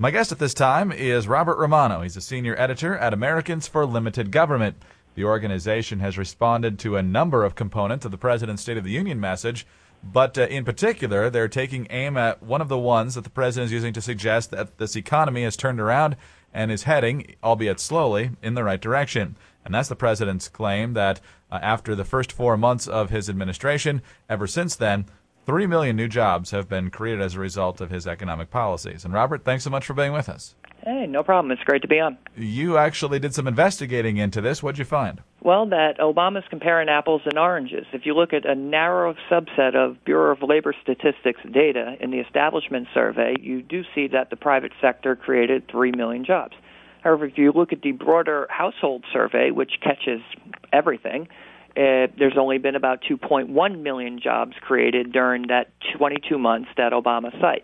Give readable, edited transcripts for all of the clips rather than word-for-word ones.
My guest at this time is Robert Romano. He's a senior editor at Americans for Limited Government. The organization has responded to a number of components of the President's State of the Union message, but in particular, they're taking aim at one of the ones that the President is using to suggest that this economy has turned around and is heading, albeit slowly, in the right direction. And that's the President's claim that after the first 4 months of his administration, ever since then, 3 million new jobs have been created as a result of his economic policies. And Robert, thanks so much for being with us. Hey, no problem. It's great to be on. You actually did some investigating into this. What'd you find? Well, that Obama's comparing apples and oranges. If you look at a narrow subset of Bureau of Labor Statistics data in the Establishment Survey, you do see that the private sector created 3 million jobs. However, if you look at the broader household survey, which catches everything, there's only been about 2.1 million jobs created during that 22 months that Obama cites.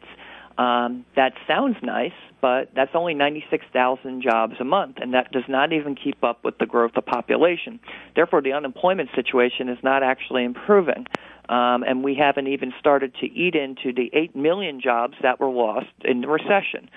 That sounds nice, but that's only 96,000 jobs a month, and that does not even keep up with the growth of population. Therefore, the unemployment situation is not actually improving, and we haven't even started to eat into the 8 million jobs that were lost in the recession.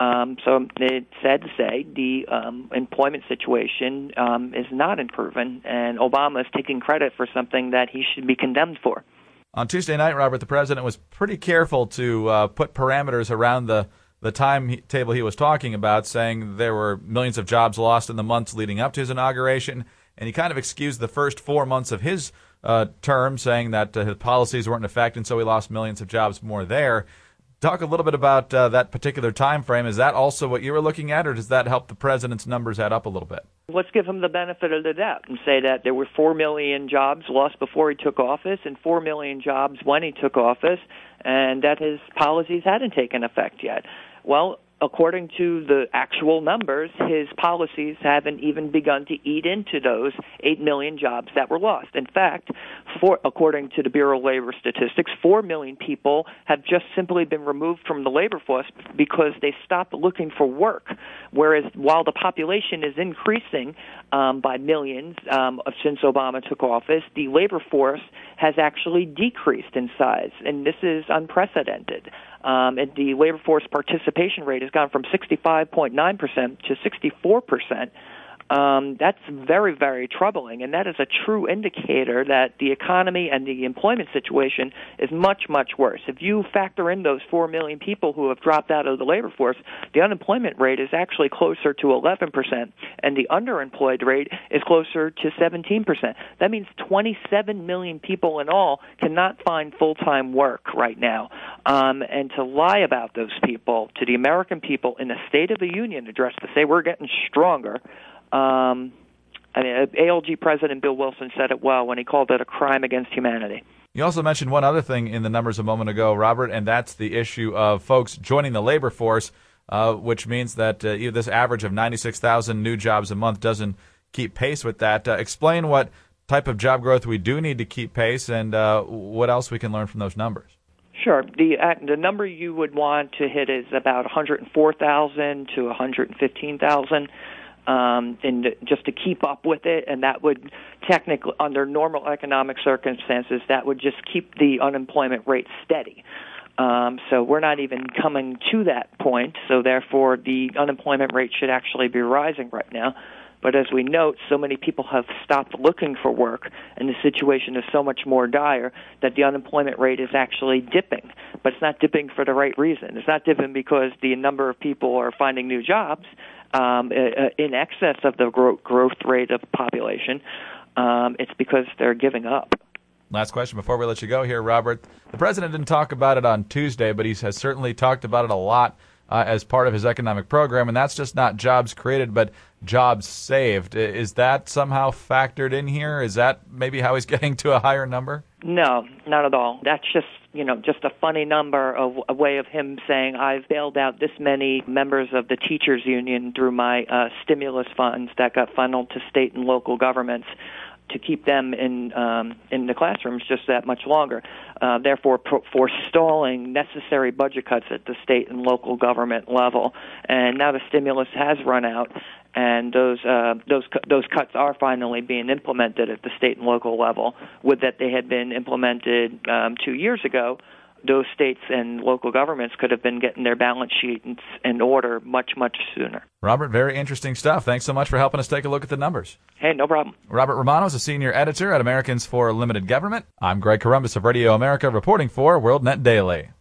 So it's sad to say the employment situation is not improving, and Obama is taking credit for something that he should be condemned for. On Tuesday night, Robert, the President was pretty careful to put parameters around the timetable he was talking about, saying there were millions of jobs lost in the months leading up to his inauguration, and he kind of excused the first 4 months of his term, saying that his policies weren't in effect, and so he lost millions of jobs more there. Talk a little bit about that particular time frame. Is that also what you were looking at, or does that help the President's numbers add up a little bit? Let's give him the benefit of the doubt and say that there were 4 million jobs lost before he took office and 4 million jobs when he took office, and that his policies hadn't taken effect yet. Well, according to the actual numbers, his policies haven't even begun to eat into those 8 million jobs that were lost. In fact, according to the Bureau of Labor Statistics, 4 million people have just simply been removed from the labor force because they stopped looking for work. Whereas while the population is increasing by millions since Obama took office, the labor force has actually decreased in size, and this is unprecedented. And the labor force participation rate has gone from 65.9% to 64%. That's very, very troubling, and that is a true indicator that the economy and the employment situation is much, much worse. If you factor in those 4 million people who have dropped out of the labor force, the unemployment rate is actually closer to 11%, and the underemployed rate is closer to 17%. That means 27 million people in all cannot find full-time work right now. And to lie about those people to the American people in the State of the Union address to say we're getting stronger, ALG President Bill Wilson said it well when he called it a crime against humanity. You also mentioned one other thing in the numbers a moment ago, Robert, and that's the issue of folks joining the labor force, which means that this average of 96,000 new jobs a month doesn't keep pace with that. Explain what type of job growth we do need to keep pace and what else we can learn from those numbers. Sure. The number you would want to hit is about 104,000 to 115,000. And just to keep up with it, and that would technically, under normal economic circumstances, that would just keep the unemployment rate steady. So we're not even coming to that point, so therefore the unemployment rate should actually be rising right now. But as we note, so many people have stopped looking for work, and the situation is so much more dire that the unemployment rate is actually dipping. But it's not dipping for the right reason. It's not dipping because the number of people are finding new jobs in excess of the growth rate of the population. It's because they're giving up. Last question before we let you go here, Robert. The President didn't talk about it on Tuesday, but he has certainly talked about it a lot as part of his economic program, and that's just not jobs created, but jobs saved. Is that somehow factored in here? Is that maybe how he's getting to a higher number? No, not at all. That's just a funny number, a way of him saying, I've bailed out this many members of the teachers union through my stimulus funds that got funneled to state and local governments to keep them in the classrooms just that much longer, therefore forestalling necessary budget cuts at the state and local government level. And now the stimulus has run out, and those cuts are finally being implemented at the state and local level. Would that they had been implemented 2 years ago, those states and local governments could have been getting their balance sheets in order much, much sooner. Robert, very interesting stuff. Thanks so much for helping us take a look at the numbers. Hey, no problem. Robert Romano is a senior editor at Americans for Limited Government. I'm Greg Corombos of Radio America, reporting for WorldNet Daily.